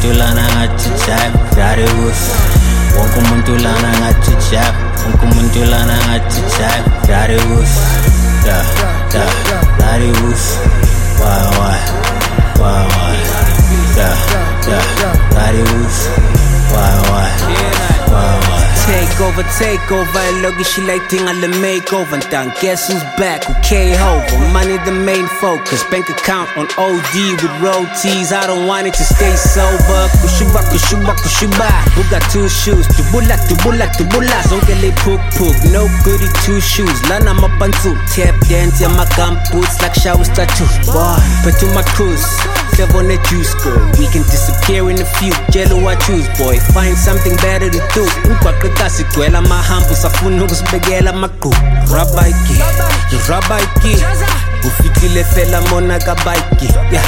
umuntu lana ngathi jab Darius wonke umuntu lana ngathi jab wonke umuntu lana ngathi jab Darius Darius why Darius why Take over, look she like thing I'll makeover. Then guess who's back? Okay, over. Money the main focus. Bank account on OD with royalties. I don't want it to stay sober. Kushuba. Who got two shoes? Tubula. Zonke le pook. No goody two shoes. Lana mapantu. Tap dance in my gum boots like shower statue. Boy, but to my cruise. On the juice girl, we can disappear in a few. Jello I choose, boy. Find something better to do. Ukwakutasi kwela mahambu safunu kusbegela maku. Rabaiki. Ufikile fela mona kabaiki. Yeah,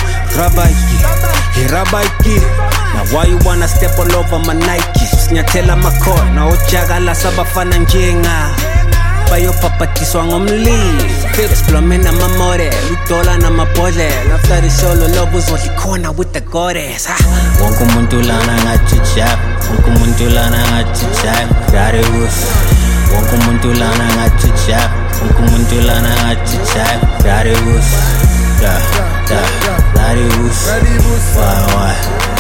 Rabaiki. Now why you wanna step all over my Nikes? Nyatela makor, na ojagala sabafana njenga. Bayo papatiswa ngomli Fix plumbing na mamore Lutola na mapole After the solo lobos walikona with the goddess wonke umuntu lana ngathi jab wonke umuntu lana ngathi jab Darius wonke umuntu lana ngathi jab wonke umuntu lana ngathi jab Darius Darius why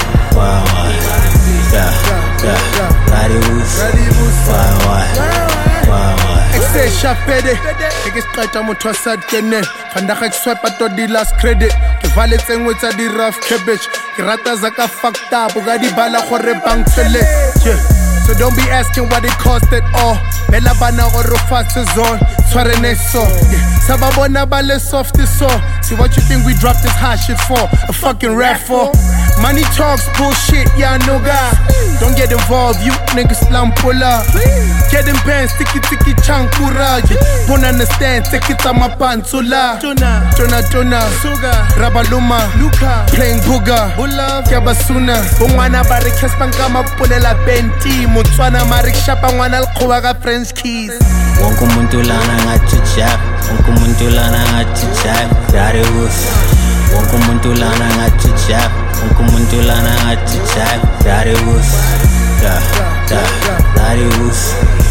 Darius why Shapede, take a spot on what was said, Kenne. Fandaka swipe at the last credit. The valet and with the rough cabbage. Kirata Zaka fucked up, Ugadi Bala for a bank fillet. So don't be asking what it cost at all. Bella Bana or Rufas zone, Swareneso. Sababona Bale soft is so. See what you think we dropped this hot shit for? A fucking rap for. Money talks, bullshit, yeah, no guy. Don't get involved, you niggas lampula. Get in pants, sticky chankura. Won't understand, take it on my pantula. Tuna, Rabaluma, Luka, playing booga, Kabasuna. Bungwana barikas pankama pulela benti. Mutswana marik shapa wana alkuwaga French keys. wonke umuntu lana ngathi jab wonke umuntu lana ngathi jab Darius wonke umuntu lana ngathi jab wonke umuntu lana ngathi jab Darius Darius